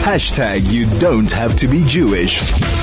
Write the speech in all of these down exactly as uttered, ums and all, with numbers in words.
Hashtag you don't have to be Jewish.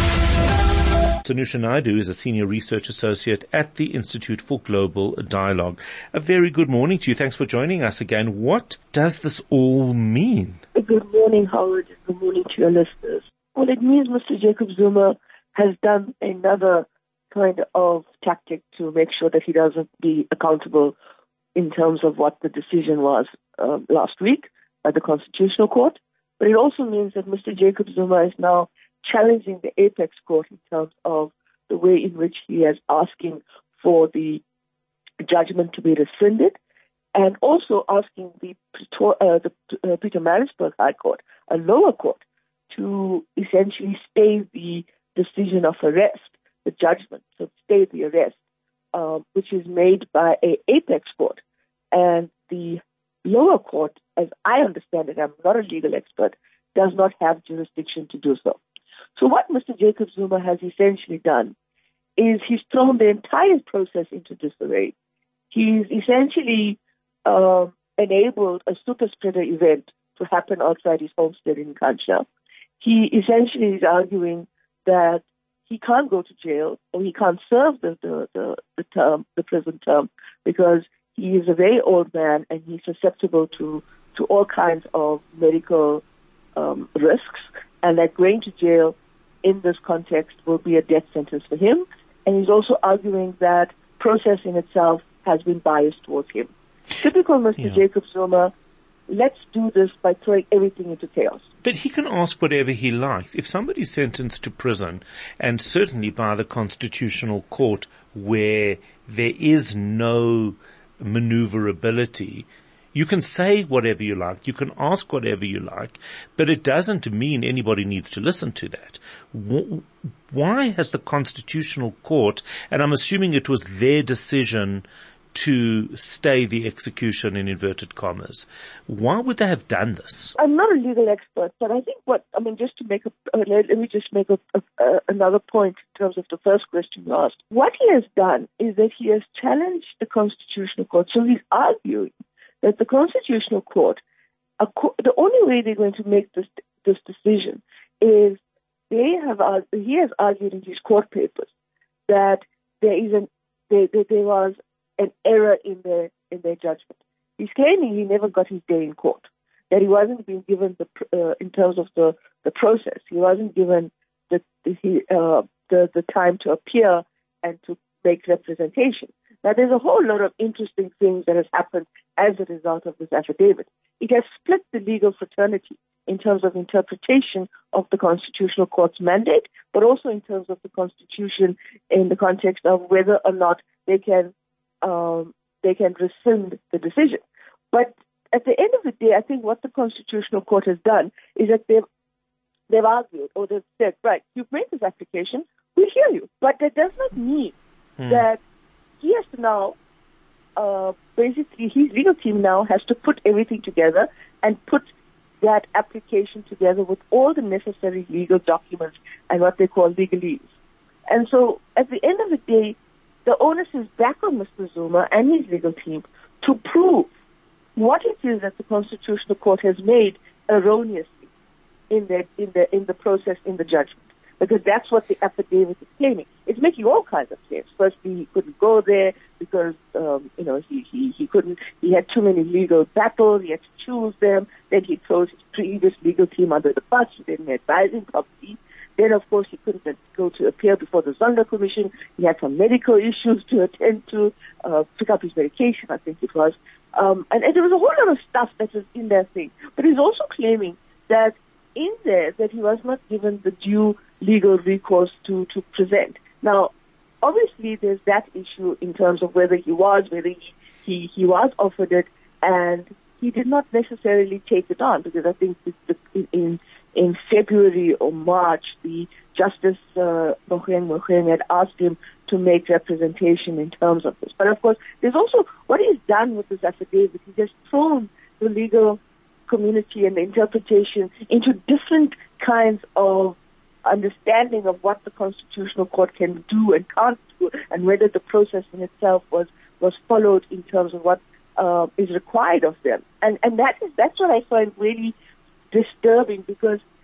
Tanusha Naidu is a senior research associate at the Institute for Global Dialogue. A very good morning to you. Thanks for joining us again. What does this all mean? Good morning, Howard. Good morning to your listeners. Well, it means Mister Jacob Zuma has done another kind of tactic to make sure that he doesn't be accountable in terms of what the decision was uh, last week by the Constitutional Court. But it also means that Mister Jacob Zuma is now challenging the Apex Court in terms of the way in which he is asking for the judgment to be rescinded, and also asking the, uh, the uh, Pietermaritzburg High Court, a lower court, to essentially stay the decision of arrest, the judgment, so stay the arrest, uh, which is made by a Apex Court. And the lower court, as I understand it, I'm not a legal expert, does not have jurisdiction to do so. So what Mister Jacob Zuma has essentially done is he's thrown the entire process into disarray. He's essentially uh, enabled a super spreader event to happen outside his homestead in Kancha. He essentially is arguing that he can't go to jail or he can't serve the, the, the, the term, the prison term, because he is a very old man and he's susceptible to, to all kinds of medical um, risks, and that going to jail in this context will be a death sentence for him. And he's also arguing that process in itself has been biased towards him. Typical Mister Yeah. Jacob Zuma, let's do this by throwing everything into chaos. But he can ask whatever he likes. If somebody's sentenced to prison, and certainly by the Constitutional Court where there is no maneuverability, you can say whatever you like, you can ask whatever you like, but it doesn't mean anybody needs to listen to that. Why has the Constitutional Court, and I'm assuming it was their decision to stay the execution in inverted commas, why would they have done this? I'm not a legal expert, but I think what, I mean, just to make a, uh, let, let me just make a, a, a, another point in terms of the first question you asked. What he has done is that he has challenged the Constitutional Court. So he's arguing that the Constitutional Court, the only way they're going to make this this decision is they have he has argued in his court papers that there is an there, there, there was an error in their in their judgment. He's claiming he never got his day in court, that he wasn't being given the uh, in terms of the, the process. He wasn't given the the, he, uh, the the time to appear and to make representation. Now, there's a whole lot of interesting things that has happened as a result of this affidavit. It has split the legal fraternity in terms of interpretation of the Constitutional Court's mandate, but also in terms of the Constitution in the context of whether or not they can um, they can rescind the decision. But at the end of the day, I think what the Constitutional Court has done is that they've they've argued or they've said, right, you've made this application, we hear you, but that does not mean hmm. that he has to now, uh, basically, his legal team now has to put everything together and put that application together with all the necessary legal documents and what they call legalese. And so, at the end of the day, the onus is back on Mister Zuma and his legal team to prove what it is that the Constitutional Court has made erroneously in the in the in the process, in the judgment. Because that's what the affidavit is claiming. It's making all kinds of claims. Firstly, he couldn't go there because, um, you know, he, he, he couldn't, he had too many legal battles, he had to choose them. Then he throws his previous legal team under the bus, who didn't advise him properly. Then, of course, he couldn't go to appear before the Zondo Commission. He had some medical issues to attend to, uh, pick up his medication, I think it was. Um, and, and there was a whole lot of stuff that was in that thing. But he's also claiming that in there that he was not given the due legal recourse to, to present. Now, obviously, there's that issue in terms of whether he was, whether he, he, he was offered it, and he did not necessarily take it on, because I think in in February or March, the Justice uh, Mogoeng Mogoeng had asked him to make representation in terms of this. But of course, there's also what he's done with this affidavit. He has thrown the legal community and the interpretation into different kinds of understanding of what the Constitutional Court can do and can't do, and whether the process in itself was, was followed in terms of what uh, is required of them. And and that is that's what I find really disturbing, because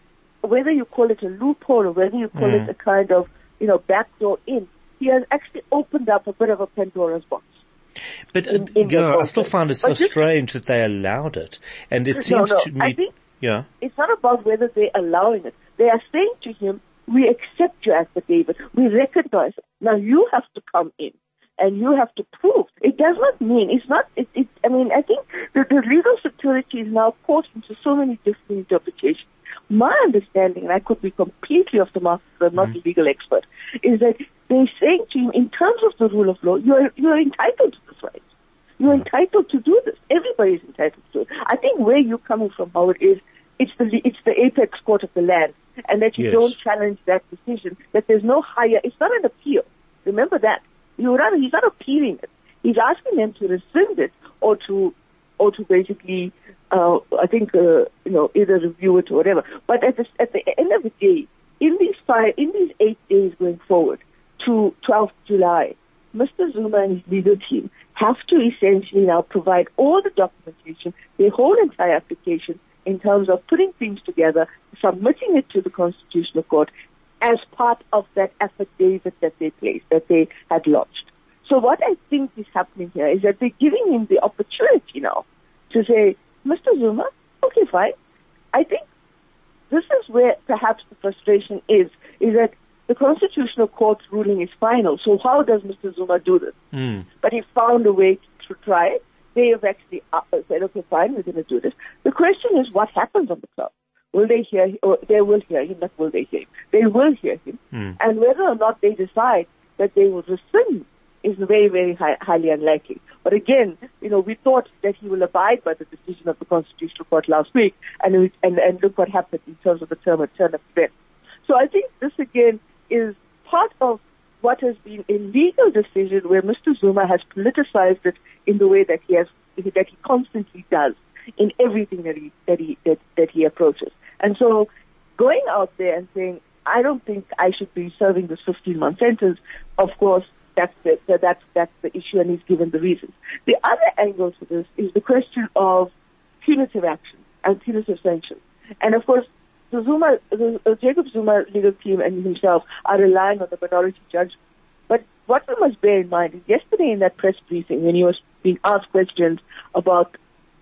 whether you call it a loophole or whether you call Mm. it a kind of, you know, backdoor in, he has actually opened up a bit of a Pandora's box. But in- uh, in the yeah, I still process. find it so But this- strange that they allowed it, and it No, seems no, to me, I think yeah, it's not about whether they're allowing it. They are saying to him, we accept your affidavit. We recognize it. Now you have to come in and you have to prove. It does not mean, it's not, it, it, I mean, I think the, the legal security is now caught into so many different interpretations. My understanding, and I could be completely off the mark because I'm not Mm. a legal expert, is that they're saying to him, in terms of the rule of law, you're, you're entitled to this right. You're entitled to do this. Everybody is entitled to it. I think where you're coming from, Howard, is it's the it's the apex court of the land, and that you Yes. don't challenge that decision. That there's no higher. It's not an appeal. Remember that. You rather he's not appealing it. He's asking them to rescind it or to or to basically, uh, I think, uh, you know, either review it or whatever. But at the at the end of the day, in these five, in these eight days going forward to twelfth of July, Mister Zuma and his legal team have to essentially now provide all the documentation, their whole entire application, in terms of putting things together, submitting it to the Constitutional Court as part of that affidavit that they placed, that they had lodged. So what I think is happening here is that they're giving him the opportunity now to say, Mister Zuma, okay, fine. I think this is where perhaps the frustration is, is that the Constitutional Court's ruling is final. So how does Mister Zuma do this? Mm. But he found a way to try it. They have actually uh, said, okay, fine, we're going to do this. The question is, what happens on the cloud? Will they hear him? Or they will hear him, not will they hear him? They will hear him. Mm. And whether or not they decide that they will rescind is very, very high, highly unlikely. But again, you know, we thought that he will abide by the decision of the Constitutional Court last week, and we, and, and look what happened in terms of the term of turn of events. So I think this again is part of what has been a legal decision where Mister Zuma has politicized it in the way that he has, that he constantly does in everything that he that he that, that he approaches. And so, going out there and saying, I don't think I should be serving this fifteen month sentence, of course, that's the, that's that's the issue, and he's given the reasons. The other angle to this is the question of punitive action and punitive sanctions. And of course, the Zuma, the uh, Jacob Zuma legal team and himself are relying on the minority judgment. But what we must bear in mind is yesterday in that press briefing, when he was being asked questions about,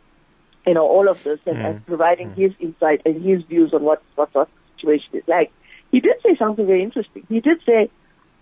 you know, all of this and, Mm. and providing Mm. his insight and his views on what, what what the situation is like, he did say something very interesting. He did say,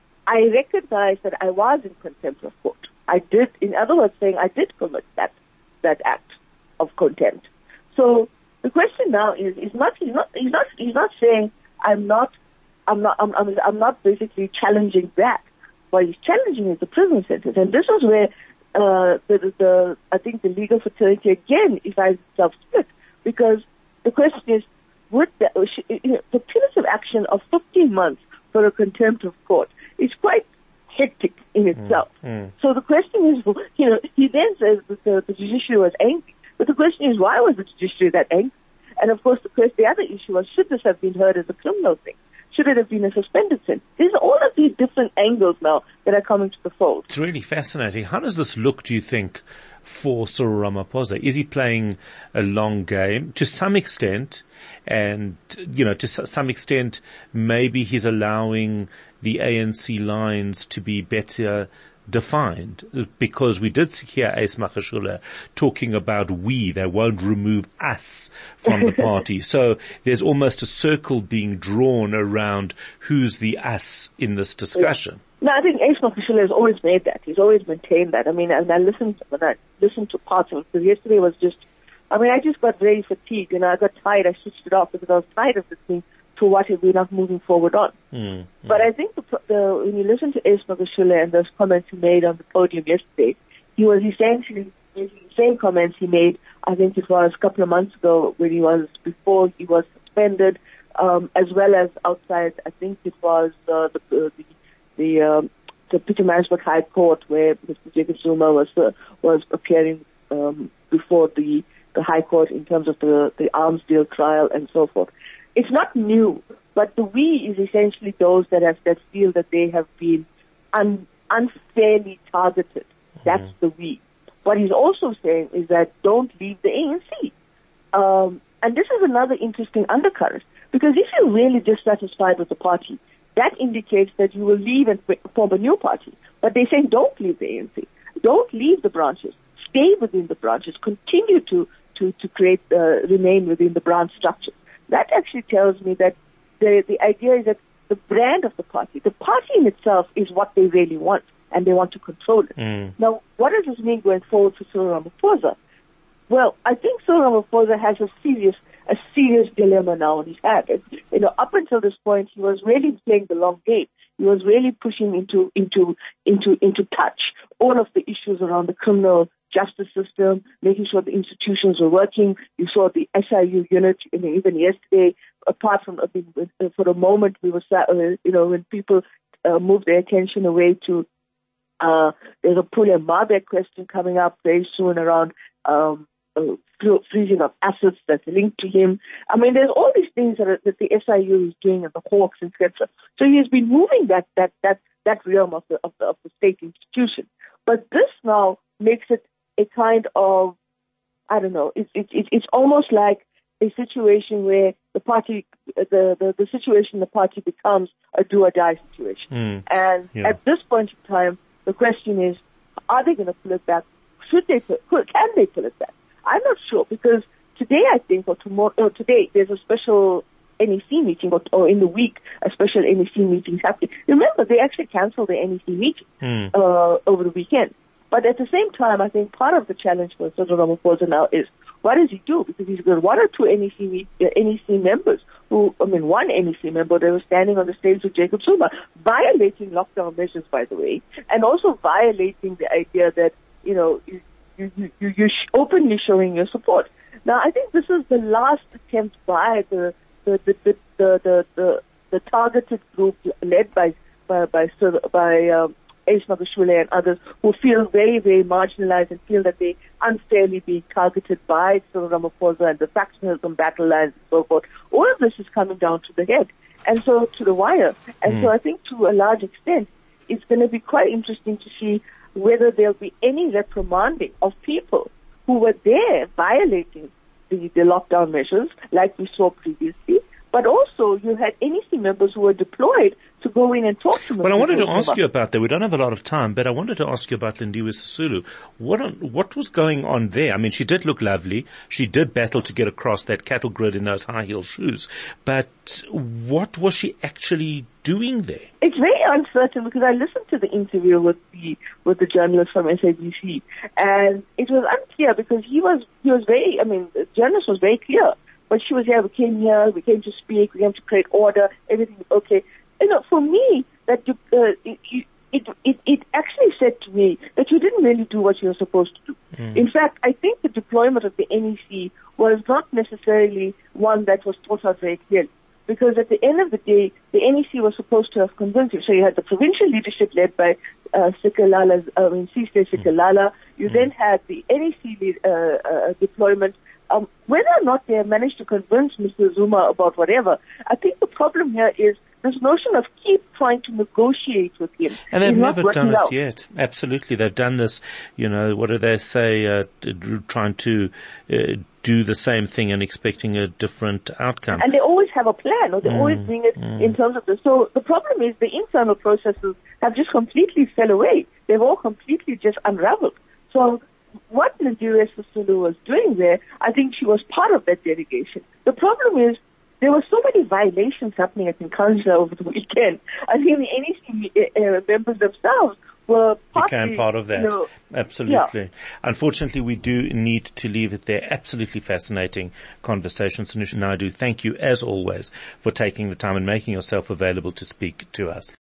I recognize that I was in contempt of court. I did, in other words, saying I did commit that that act of contempt. So the question now is, is not he's not he's not he's not saying I'm not I'm not I'm I'm, I'm not basically challenging that. What he's challenging is the prison sentence, and this is where uh, the, the I think the legal fraternity again is itself split, because the question is, would the, you know, the punitive action of fifteen months for a contempt of court is quite hectic in itself. Mm, mm. So the question is, you know, he then says that the, the judiciary was angry. But the question is, why was the judiciary that angry? And of course, the, question, the other issue was, should this have been heard as a criminal thing? Should it have been a suspended sentence? There's all of these different angles now that are coming to the fold. It's really fascinating. How does this look, do you think, for Cyril Ramaphosa? Is he playing a long game? To some extent, and, you know, to some extent, maybe he's allowing the A N C lines to be better defined, because we did hear Ace Magashule talking about we, they won't remove us from the party. So there's almost a circle being drawn around who's the us in this discussion. No, I think Ace Magashule has always made that. He's always maintained that. I mean, and I listened, when I listened to parts of it, because yesterday was just, I mean, I just got very fatigued, and I got tired. I switched it off because I was tired of listening to what we're not moving forward on. Mm, mm. But I think the, the, when you listen to Ace Magashule and those comments he made on the podium yesterday, he was essentially making the same comments he made, I think it was a couple of months ago when he was, before he was suspended, um, as well as outside, I think it was uh, the, the, the, um, the Pietermaritzburg High Court where Mister Jacob Zuma was, uh, was appearing um, before the, the High Court in terms of the, the arms deal trial and so forth. It's not new, but the we is essentially those that have, that feel that they have been un, unfairly targeted. That's mm-hmm. the we. What he's also saying is that don't leave the A N C. Um, and this is another interesting undercurrent, because if you're really dissatisfied with the party, that indicates that you will leave and form a new party. But they're saying don't leave the A N C. Don't leave the branches. Stay within the branches. Continue to, to, to create, uh, remain within the branch structure. That actually tells me that the, the idea is that the brand of the party, the party in itself is what they really want, and they want to control it. Mm. Now, what does this mean going forward for Cyril Ramaphosa? Well, I think Cyril Ramaphosa has a serious, a serious dilemma now on his hands. You know, up until this point, he was really playing the long game. He was really pushing into, into, into, into touch all of the issues around the criminal justice system, making sure the institutions were working. You saw the S I U unit, I mean, even yesterday, apart from, I mean, for a moment, we were, you know, when people uh, moved their attention away to, uh, there's a Pule Mabek question coming up very soon around, um, uh, freezing of assets that's linked to him. I mean, there's all these things that, are, that the S I U is doing and the Hawks, et cetera. So he has been moving that, that, that, that realm of the, of the, of the state institution. But this now makes it a kind of, I don't know, it's, it's, it's almost like a situation where the party, the, the, the situation the party becomes a do or die situation. Mm. And yeah. at this point in time, the question is, are they going to pull it back? Should they, pull, can they pull it back? I'm not sure, because today, I think, or tomorrow, or today, there's a special N E C meeting, or, or in the week, a special N E C meeting happening. Remember, they actually canceled the N E C meeting mm. uh, over the weekend. But at the same time, I think part of the challenge for Cyril Ramaphosa now is, what does he do? Because he's got one or two N E C, meet, uh, N E C members who, I mean, one N E C member, they were standing on the stage with Jacob Zuma, violating lockdown measures, by the way, and also violating the idea that, you know, you, you, you, you're openly showing your support. Now, I think this is the last attempt by the, the, the, the, the, the, the, the targeted group led by, by, by, by, um, Ace Magashule and others who feel very, very marginalized and feel that they unfairly being targeted by Cyril Ramaphosa and the factionalism battle lines and so forth. All of this is coming down to the head and so to the wire. And mm. so I think to a large extent, it's going to be quite interesting to see whether there'll be any reprimanding of people who were there violating the, the lockdown measures like we saw previously. But also, you had N E C members who were deployed to go in and talk to them. Well, I wanted to ask you about that. We don't have a lot of time, but I wanted to ask you about Lindiwe Sisulu. What on, what was going on there? I mean, she did look lovely. She did battle to get across that cattle grid in those high heel shoes. But what was she actually doing there? It's very uncertain, because I listened to the interview with the with the journalist from S A B C, and it was unclear because he was he was very. I mean, the journalist was very clear. But she was here, we came here, we came to speak, we came to create order, everything was okay. You know, for me, that uh, it, it, it, it actually said to me that you didn't really do what you were supposed to do. Mm. In fact, I think the deployment of the N E C was not necessarily one that was thought out very clearly. Because at the end of the day, the N E C was supposed to have convinced you. So you had the provincial leadership led by uh, Sikalala, I mean, Sister Sikalala. You mm. then had the N E C lead, uh, uh, deployment. Um, whether or not they have managed to convince Mister Zuma about whatever, I think the problem here is this notion of keep trying to negotiate with him. And they've never done it out. yet. Absolutely. They've done this, you know, what do they say, uh, trying to uh, do the same thing and expecting a different outcome. And they always have a plan, or they mm, always bring it mm. in terms of this. So the problem is the internal processes have just completely fell away. They've all completely just unraveled. So what Lindiwe Sisulu was doing there, I think she was part of that delegation. The problem is there were so many violations happening at Nkandla over the weekend. I think the N E C uh, members themselves were partly, became part of that. You know, Absolutely. Yeah. Unfortunately, we do need to leave it there. Absolutely fascinating conversation. Sanusha Naidu, thank you as always for taking the time and making yourself available to speak to us.